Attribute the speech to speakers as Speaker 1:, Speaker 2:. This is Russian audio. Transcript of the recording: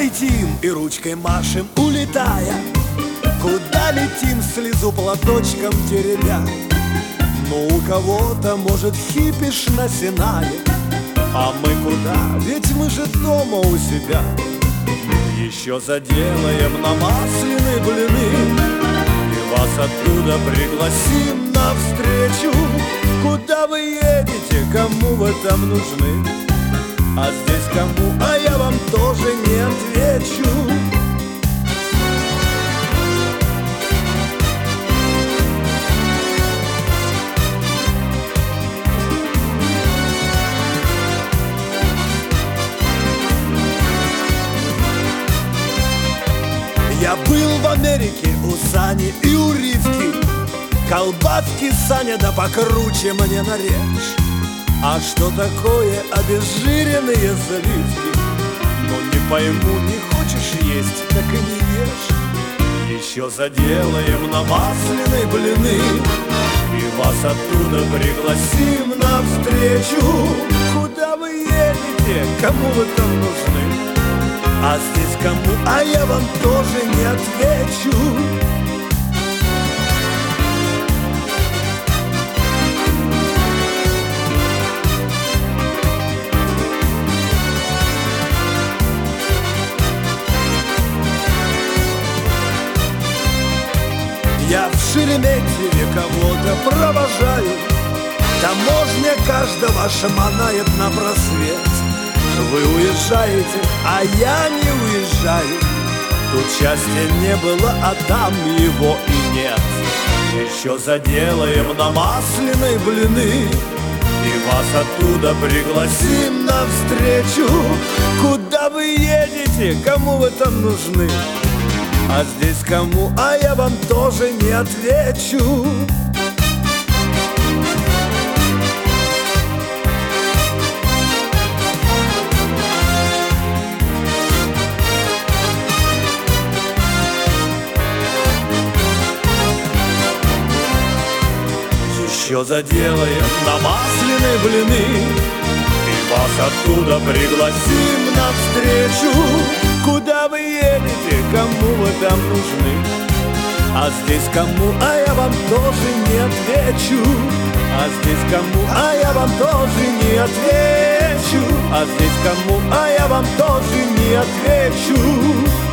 Speaker 1: летим и ручкой машем, улетая? Куда летим, слезу платочком теребя? Ну, у кого-то, может, хипиш на Синае, а мы куда? Ведь мы же дома у себя. Еще заделаем намасленные блины и вас оттуда пригласим навстречу. Куда вы едете, кому вы там нужны? А здесь кому, а я вам тоже не отвечу. Я был в Америке у Сани и у Ривки. Колбаски, Саня, да покруче мне нарежь. А что такое обезжиренные заливки? Ну не пойму, не хочешь есть, так и не ешь. Еще заделаем намасленные блины и вас оттуда пригласим навстречу. Куда вы едете, кому вы там нужны? А здесь кому, а я вам тоже не отвечу. Я в Шереметьеве кого-то провожаю, таможня каждого шаманает на просвет. Вы уезжаете, а я не уезжаю. Тут счастья не было, а там его и нет. Еще заделаем намасленные блины и вас оттуда пригласим навстречу. Куда вы едете, кому вы там нужны? А здесь кому, а я вам тоже не отвечу. Еще заделаем намасленные блины и вас оттуда пригласим навстречу. Куда вы едете, кому вы там нужны? А здесь кому, а я вам тоже не отвечу. А здесь кому, а я вам тоже не отвечу. А здесь кому, а я вам тоже не отвечу.